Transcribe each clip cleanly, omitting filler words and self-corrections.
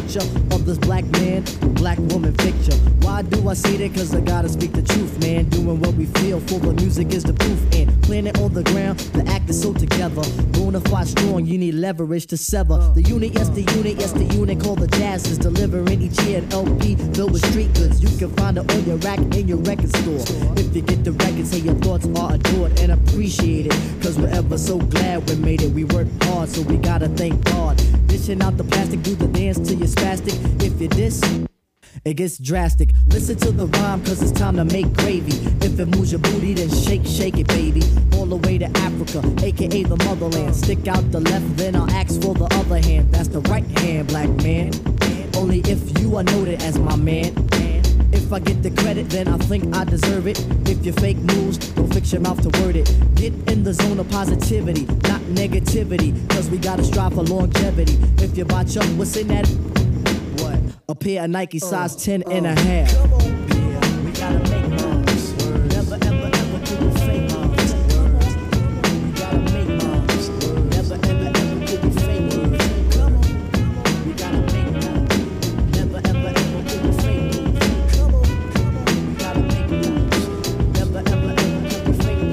picture of this black man, black woman picture. Why do I say that? Cause I gotta speak the truth, man. Doing what we feel, for the music is the proof. And planet on the ground, the act is so together. Bonafide strong, you need leverage to sever. The unit, yes the unit called the Jazz is delivering each year an LP filled with street goods. You can find it on your rack in your record store. If you get the record, say your thoughts are adored and appreciated. Cause we're ever so glad we made it. We worked hard, so we gotta thank God. Dishing out the plastic, do the dance till you're spastic. If you diss, it gets drastic. Listen to the rhyme, cause it's time to make gravy. If it moves your booty, then shake, shake it, baby. All the way to Africa, aka the motherland. Stick out the left, then I'll ask for the other hand. That's the right hand, black man. Only if you are noted as my man. If I get the credit, then I think I deserve it. If you fake news, don't fix your mouth to word it. Get in the zone of positivity, not negativity. Cause we gotta strive for longevity. If you botch up, what's in that? What? A pair of Nike size 10 and a half. Come on, yeah, we gotta make moves. Never, ever, ever do the fake moves. We gotta make moves. Never, ever, ever do the fake moves. Come on, we gotta make moves. Never, ever, ever do the fake moves. Come on, we gotta make moves. Never, ever, ever do the fake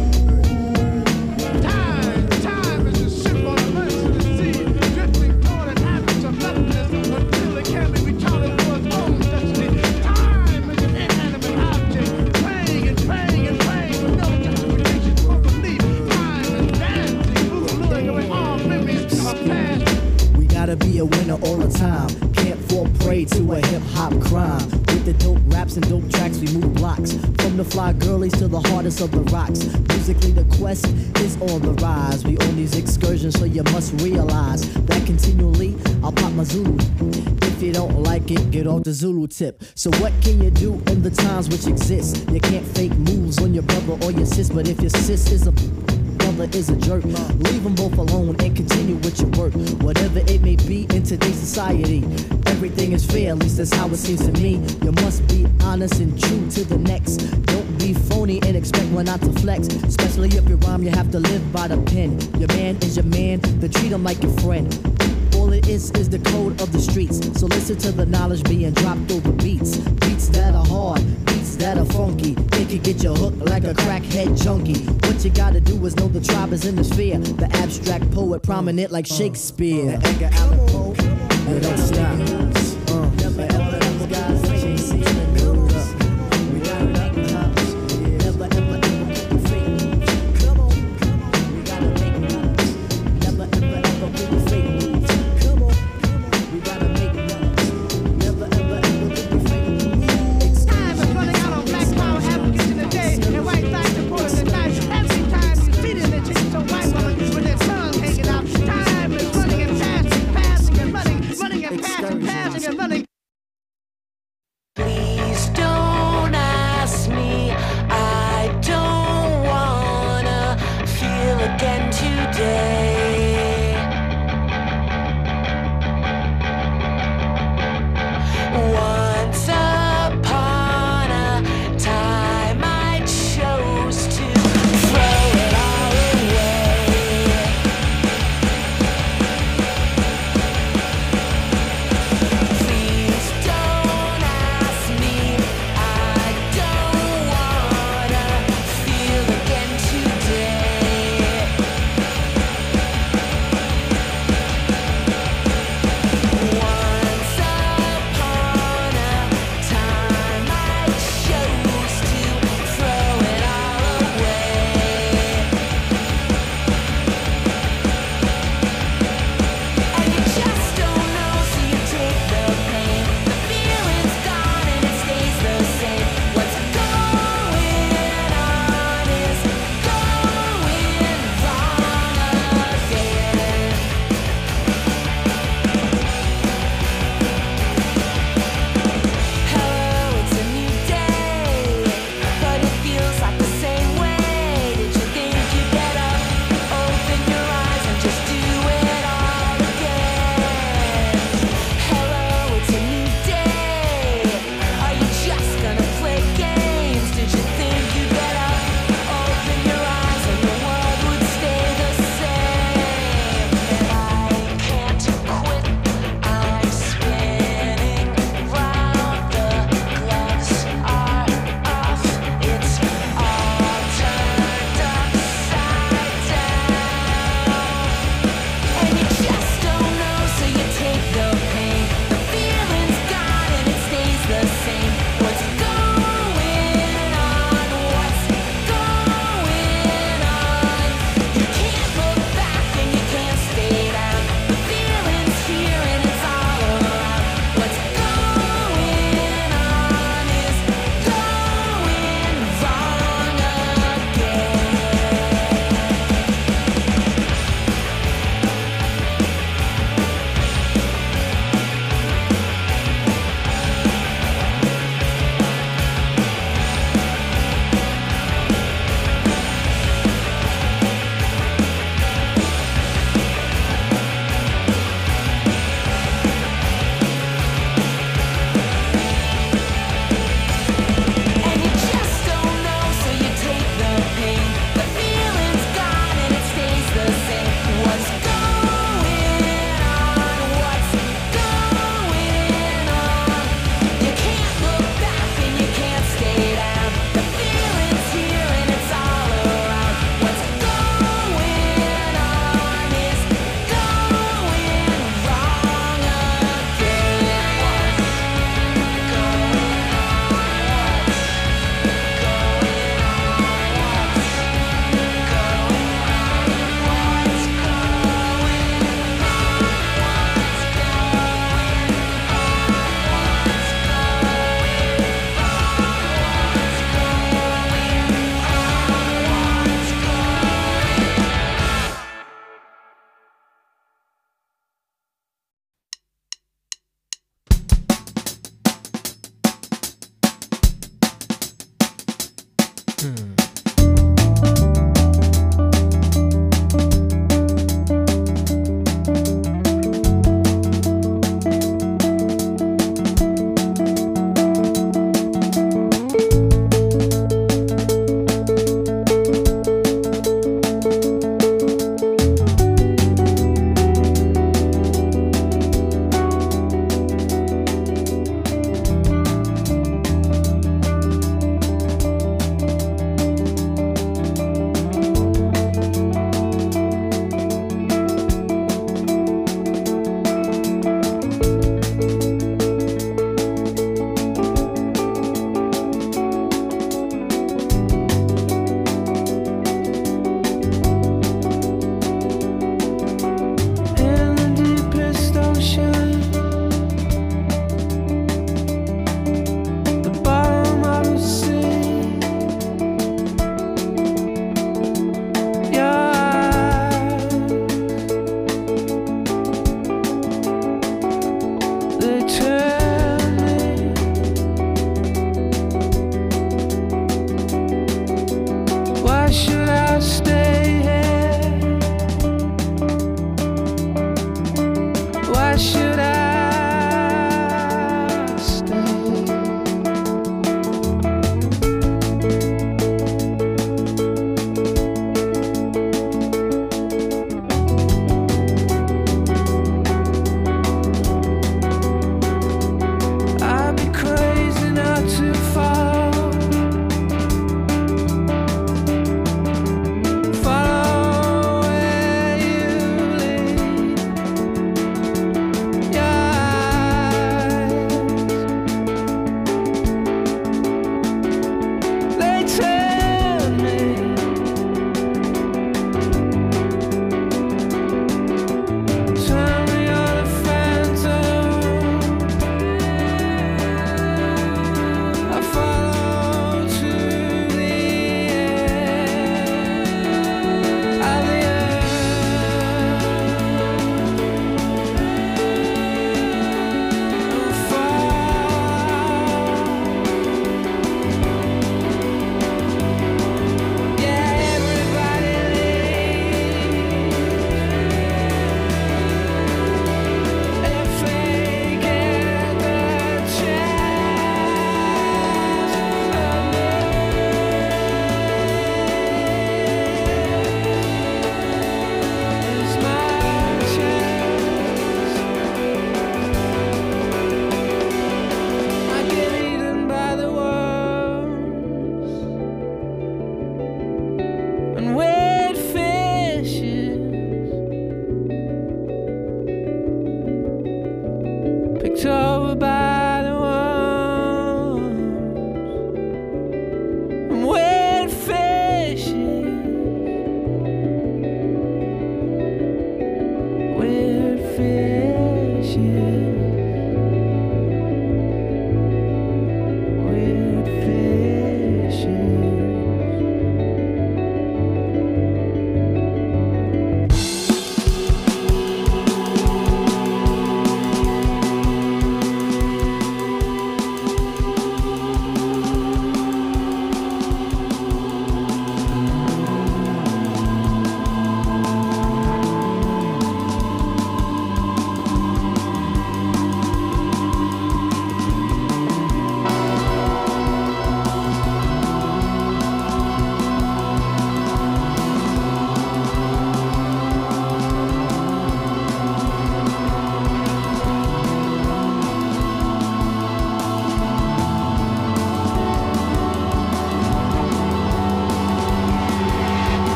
moves. Time is a symbol of mercy to see, drifting toward an average of nothingness until it can be retarded for its own destiny. Time is an inanimate object, praying and praying and praying with no justification for belief. Time is dancing, luring away all memories of past. We gotta be a winner all the time. Can't fall prey to a hip-hop crime. With the dope raps and dope tracks, we move blocks. From the fly girlies to the hardest of the rocks. Musically, the quest is on the rise. We on these excursions, so you must realize that continually, I'll pop my Zulu. If you don't like it, get off the Zulu tip. So what can you do in the times which exist? You can't fake moves on your brother or your sis, but if your sis is a brother is a jerk, leave them both alone and continue with your work. Whatever it may be in today's society, everything is fair, at least that's how it seems to me. You must be honest and true to the next. Don't be phony and expect one not to flex. Especially if you rhyme, you have to live by the pen. Your man is your man, then treat him like your friend. All it is the code of the streets. So listen to the knowledge being dropped over beats. Beats that are hard, beats that are funky. It can get you hooked like a crackhead junkie. What you gotta do is know the tribe is in the sphere. The abstract poet prominent like Shakespeare. Edgar Allan Poe, and don't stop. Never ever those guys chasing the news. We gotta make moves. Never ever ever do the fake moves. Come on, we gotta make moves. Never ever ever do the fake moves. Come on, we gotta make moves. Never ever ever do the fake moves. Time is running out on black power advocates in the day and white flag supporters at night. Every time you see them, they chase some white woman with their tongue hanging out. Time is running and passing and running and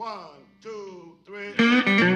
1, 2, 3.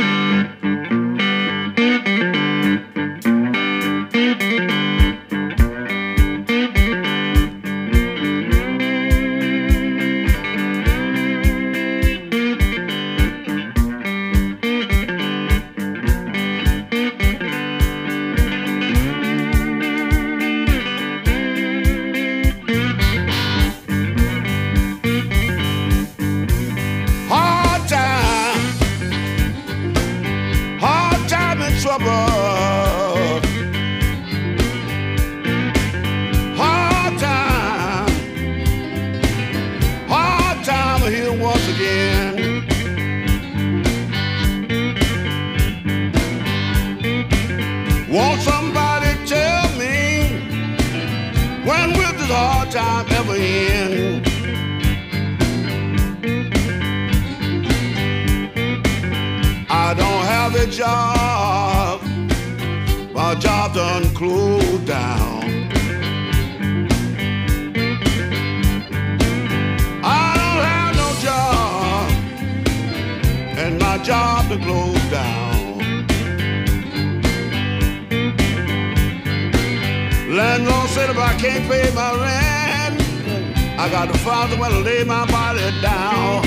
Won't somebody tell me when will this hard time ever end? I don't have a job, my job done closed down. I don't have no job, and my job done closed down. Landlord said if I can't pay my rent, I got to find somewhere to lay my body down.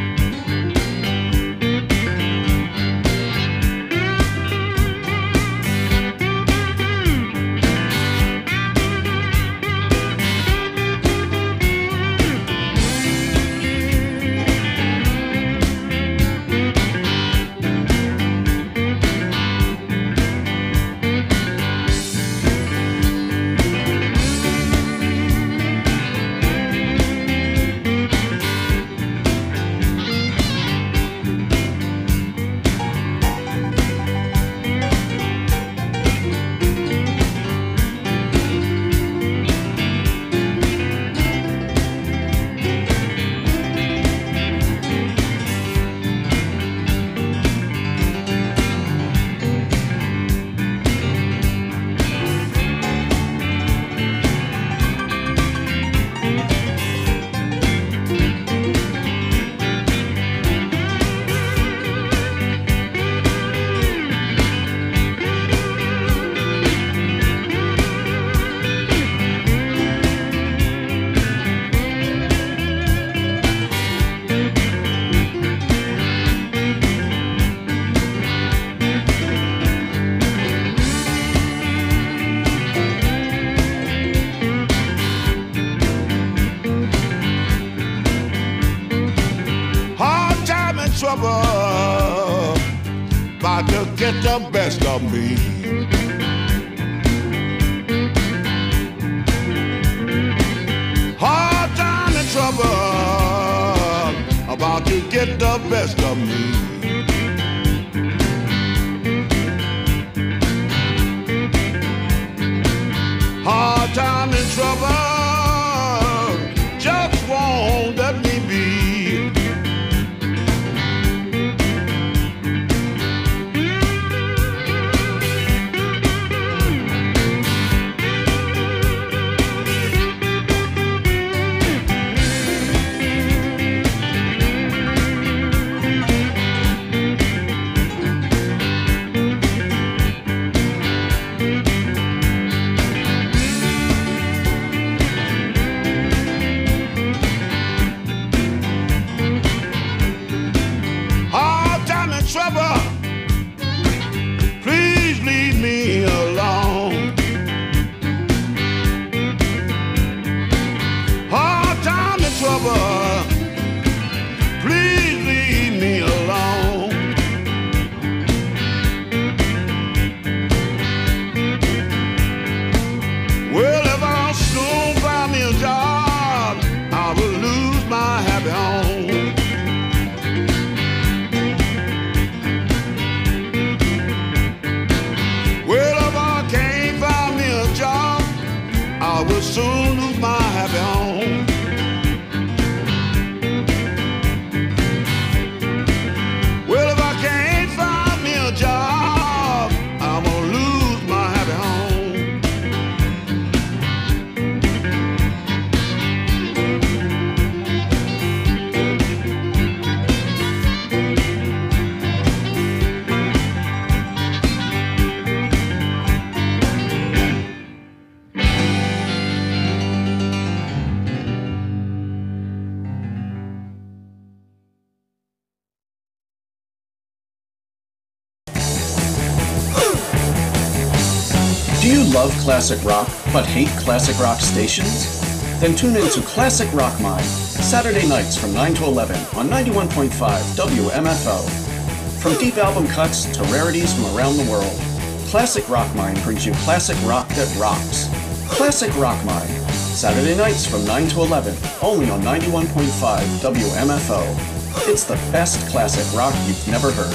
Trouble about to get the best of me. Hard time and trouble about to get the best of me. Hard time and trouble just won't let me be. love classic rock but hate classic rock stations? Then tune in to Classic Rock Mine, Saturday nights from 9 to 11 on 91.5 WMFO. From deep album cuts to rarities from around the world, Classic Rock Mine brings you classic rock that rocks. Classic Rock Mine, Saturday nights from 9 to 11, only on 91.5 WMFO. It's the best classic rock you've never heard.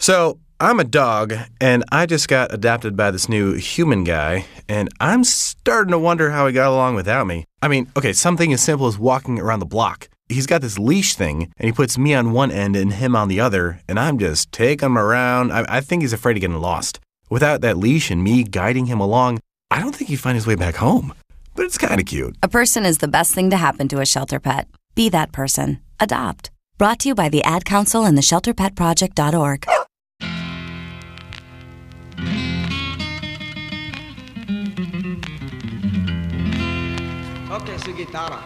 So, I'm a dog, and I just got adopted by this new human guy, and I'm starting to wonder how he got along without me. I mean, okay, something as simple as walking around the block. He's got this leash thing, and he puts me on one end and him on the other, and I'm just taking him around. I think he's afraid of getting lost. Without that leash and me guiding him along, I don't think he'd find his way back home. But it's kind of cute. A person is the best thing to happen to a shelter pet. Be that person. Adopt. Brought to you by the Ad Council and the ShelterPetProject.org. Okay, so guitarra.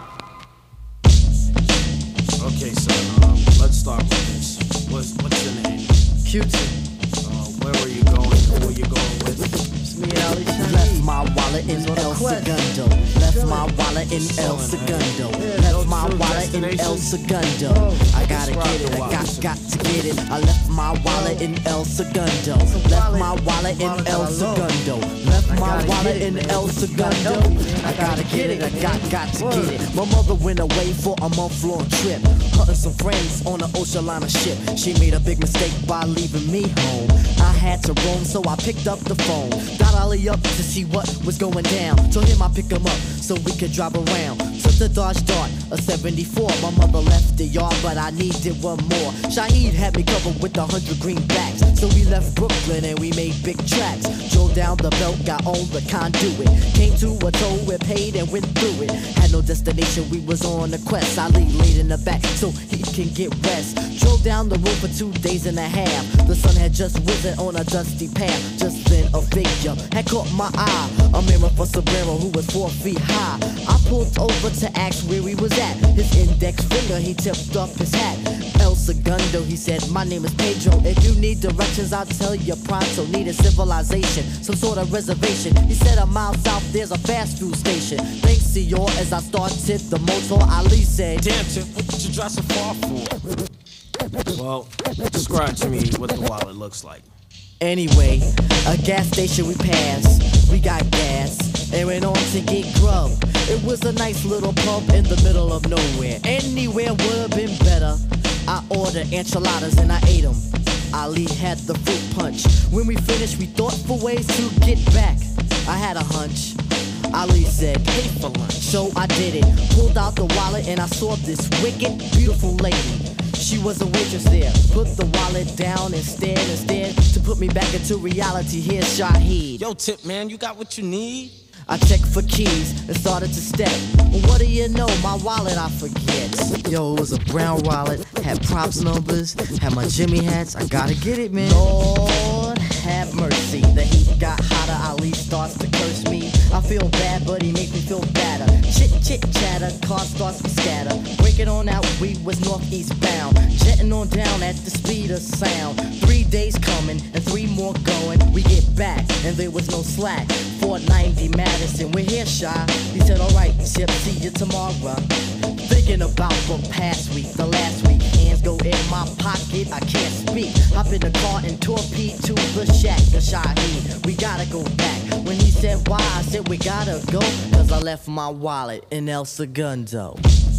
Okay, son, let's start with this. What's your name? Q-Tip. Where were you going? Who were you going with? It's me, Ali Shaheed. Left my wallet in El Segundo. Left my wallet in El Segundo. Left my wallet in El Segundo. I gotta get it, I got to get it. I left my wallet in El Segundo. Left my wallet in El Segundo. Left my wallet in El Segundo. I gotta get it, I got to get it. My mother went away for a month-long trip, hunting some friends on an ocean liner ship. She made a big mistake by leaving me home. I had to roam, so I picked up the phone. Got Ali up to see what was going down. Told him I'd pick him up so we could drive around. Took the Dodge Dart, a 74. My mother left the yard, but I needed one more. Shaheed had me covered with 100 greenbacks. So we left Brooklyn and we made big tracks. Drove down the belt, got on the conduit. Came to a toll, we paid and went through it. Had no destination, we was on a quest. Ali laid in the back so he can get rest. Drove down the road for 2 days and a half. The sun had just risen on a dusty path. Just then a figure had caught my eye. A mirror for Sombrero who was 4 feet high. I pulled over to ask where he was at. His index finger, he tipped up his hat. El Segundo, he said, my name is Pedro. If you need directions, I'll tell you pronto. Need a civilization, some sort of reservation. He said a mile south, there's a fast food station. Thanks, senor, as I started the motor, Ali said, Damn, Tip, what did you drive so far for? Well, describe to me what the wallet looks like. Anyway, a gas station we passed. We got gas and went on to get grub. It was a nice little pub in the middle of nowhere. Anywhere would have been better. I ordered enchiladas and I ate them. Ali had the fruit punch. When we finished, we thought for ways to get back. I had a hunch. Ali said, pay for lunch. So I did it. Pulled out the wallet and I saw this wicked, beautiful lady. She was a waitress there. Put the wallet down and stared to put me back into reality. Here's Shaheed. Yo, Tip, man, you got what you need? I checked for keys and started to step. What do you know? My wallet I forget. Yo, it was a brown wallet, had props numbers, had my Jimmy hats. I gotta get it, man. Lord have mercy. The heat got hotter. Ali starts to curse me. I feel bad, but he makes me feel badder. Chit chatter, car starts to scatter. Breaking on out, we was northeast bound. Jetting on down at the speed of sound. 3 days coming and 3 more going. We get back and there was no slack. 490 Madison, we're here, Shy. He said, alright, Chip, see you tomorrow. Thinking about the past week, the last week. Hands go in my pocket, I can't speak. Hop in the car and torpedo to the shack. The Shaheed, we gotta go back. When he said why, I said we gotta go. Cause I left my wallet in El Segundo.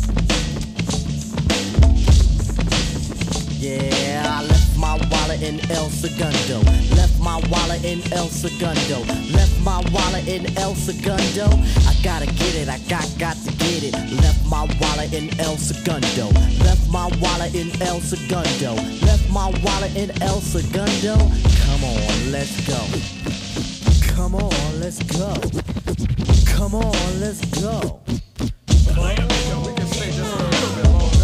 Yeah, I left my wallet in El Segundo. Left my wallet in El Segundo. Left my wallet in El Segundo. I gotta get it, I got to get it. Left my wallet in El Segundo. Left my wallet in El Segundo. Left my wallet in El Segundo. Come on, let's go. Come on, let's go. Come on, let's go. We can stay just a little bit longer.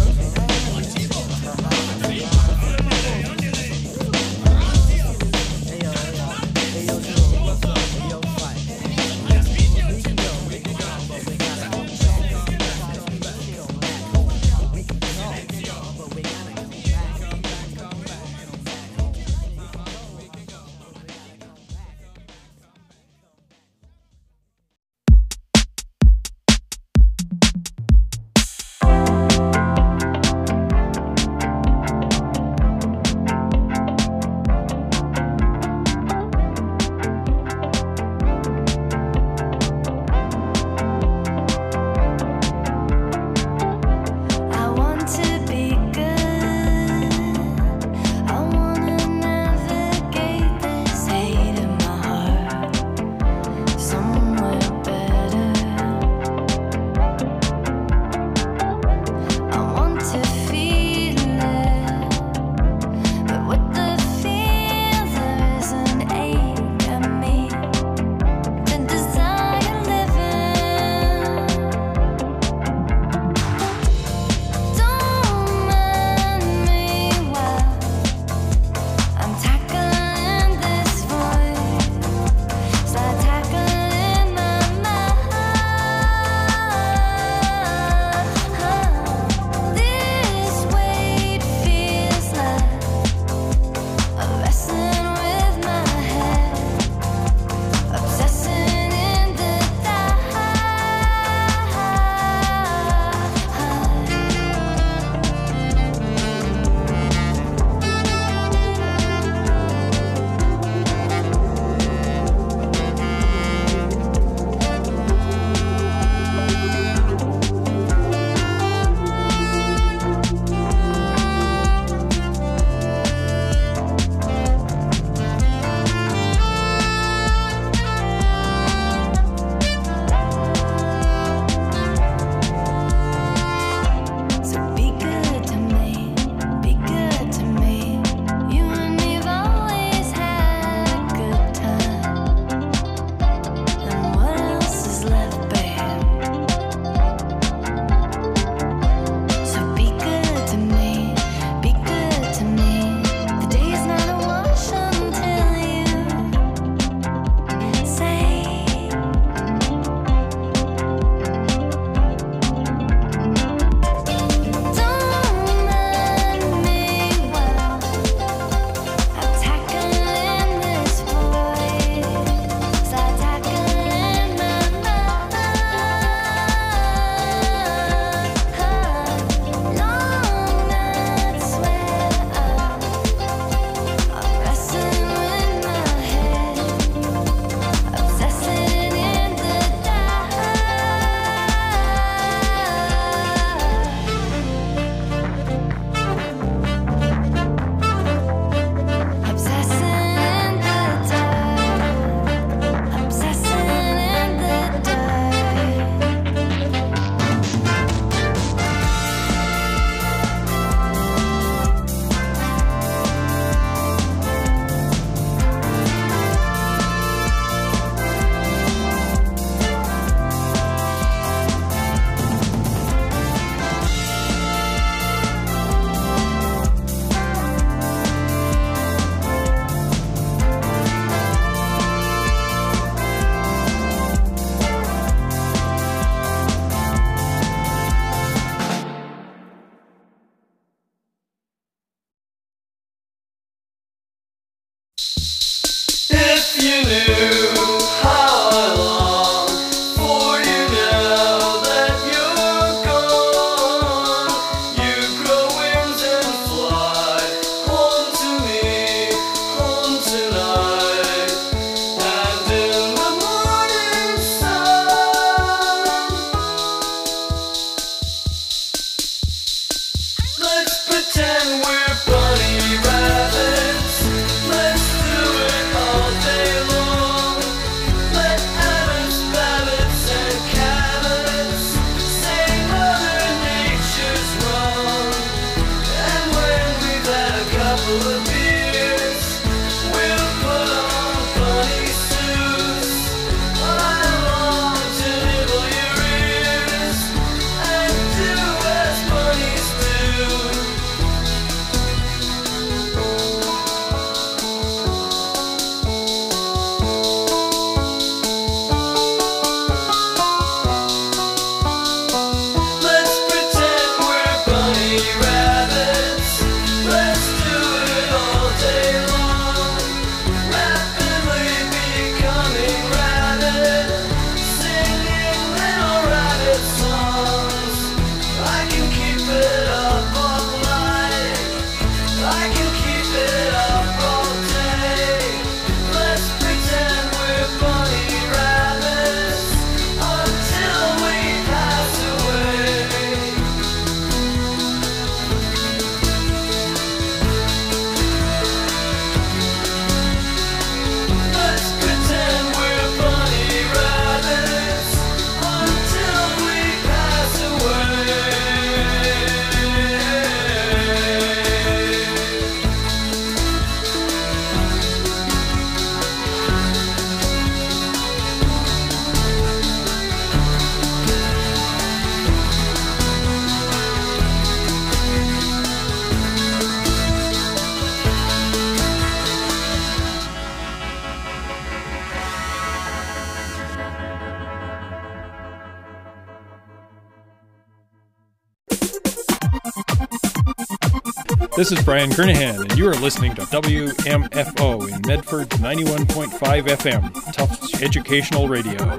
This is Brian Kernahan, and you are listening to WMFO in Medford's 91.5 FM, Tufts Educational Radio.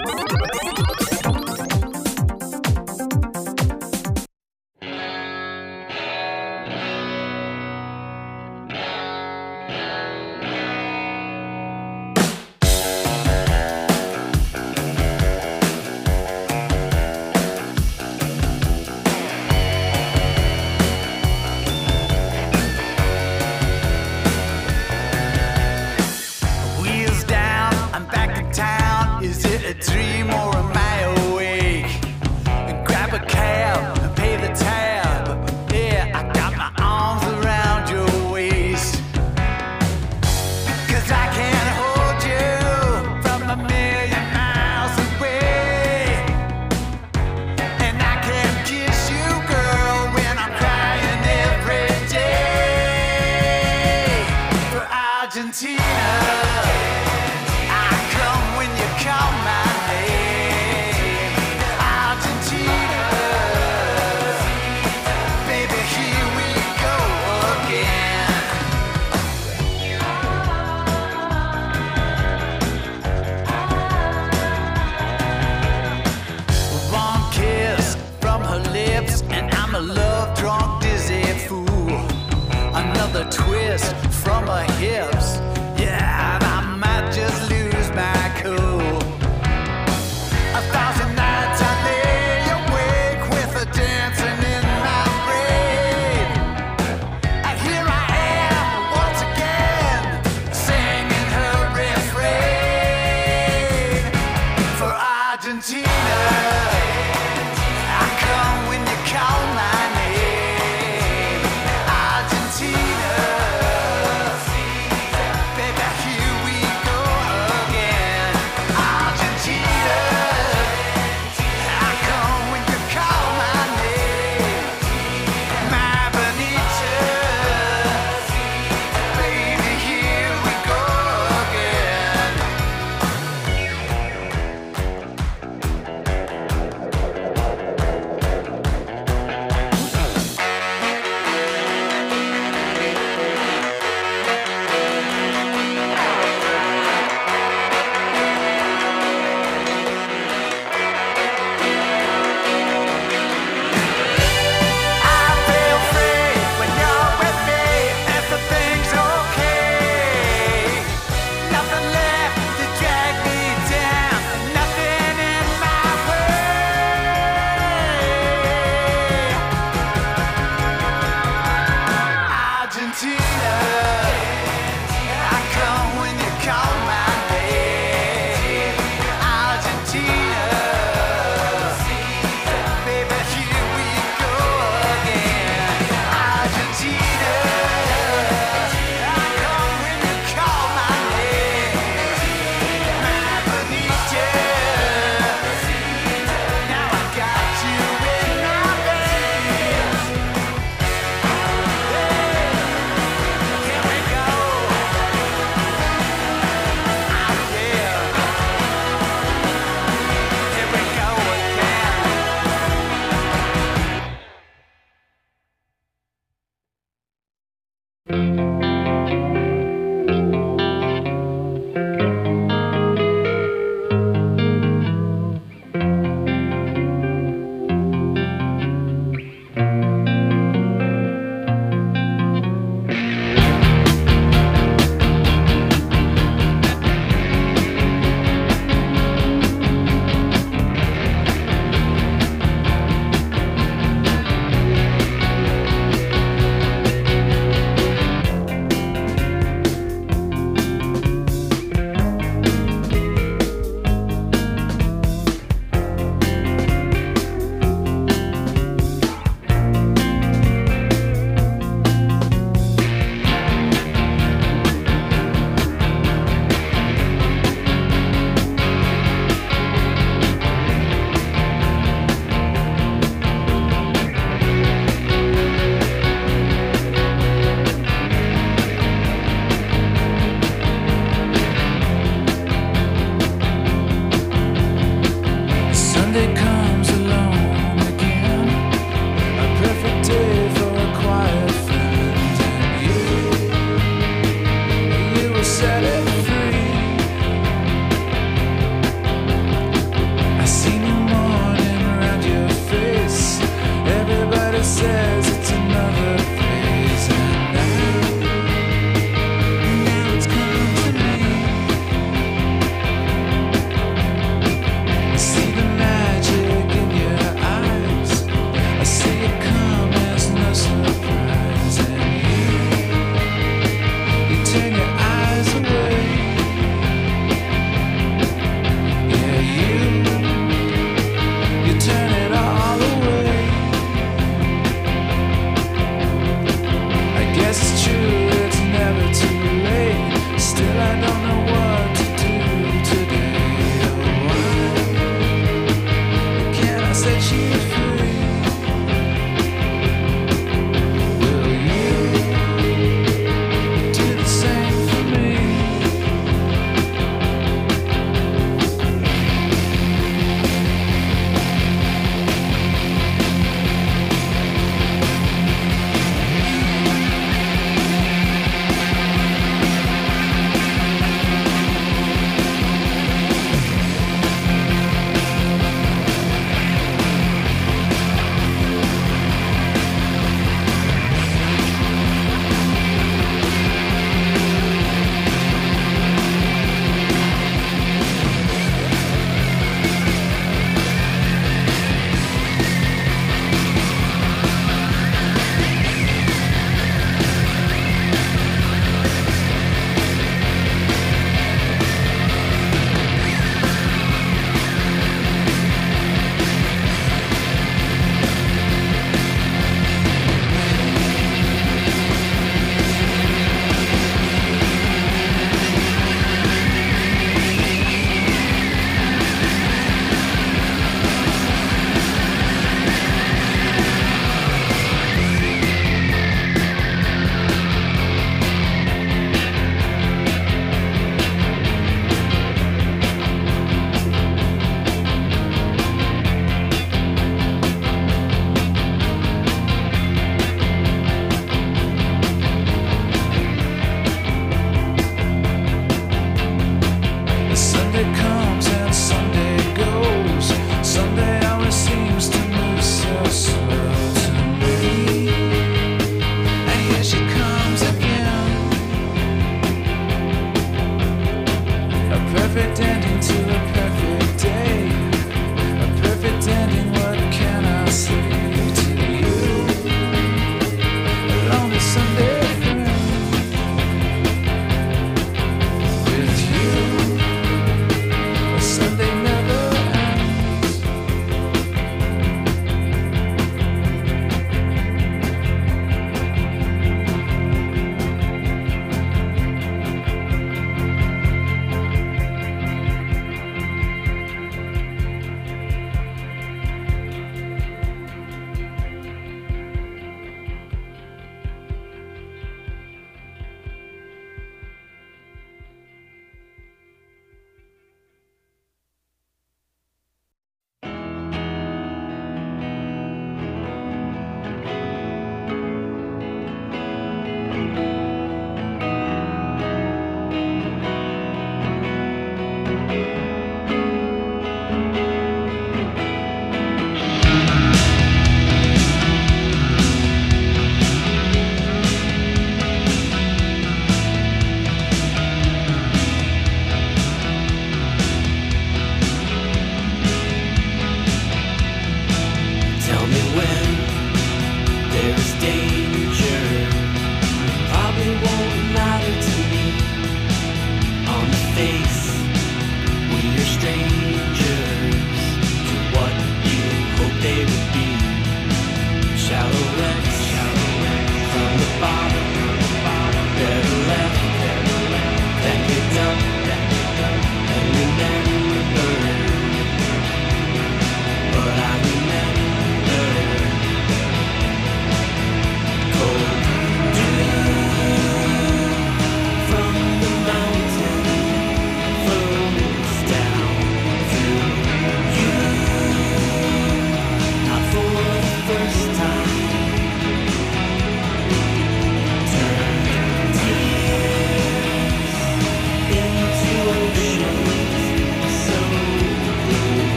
comes along again. A perfect day for a quiet friend.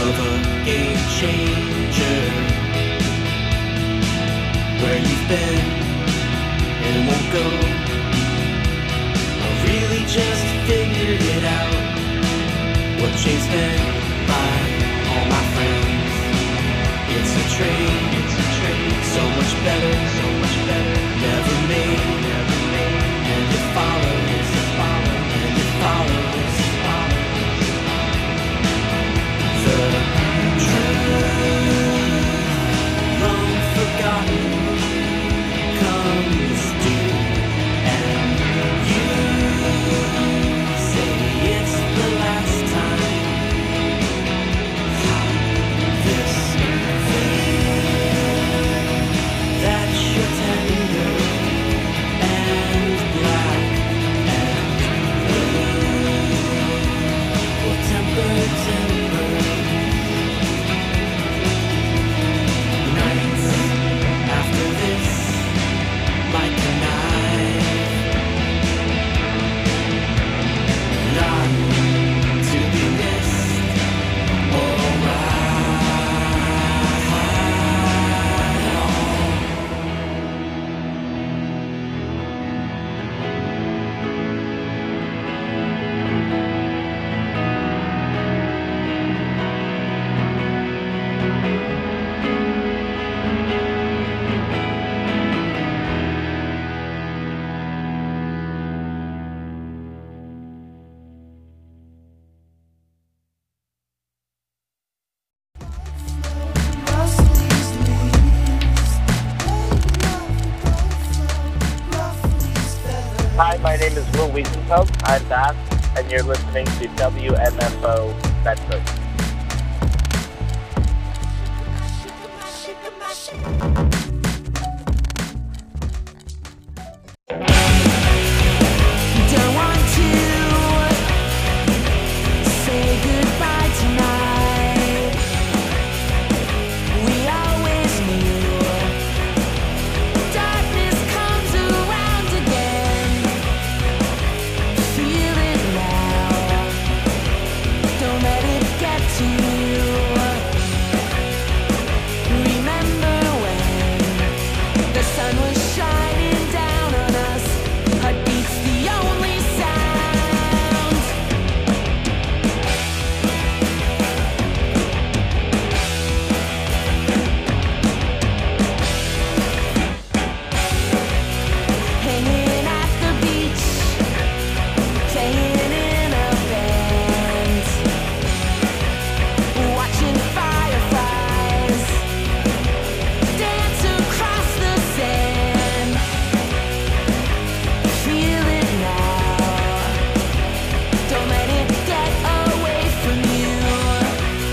of a game changer. Where you've been and won't go, I really just figured it out. What changed meant by all my friends. It's a trade, so much better, never made, and it follows, and it follows. The truth, long forgotten, comes due, and you say it's the last time. This that's your tender and black and blue will temper. Nights after this, like a knife, not to be missed or Hi, my name is Will Wiesenfeld. I'm Matt, and you're listening to WMFO Bedford.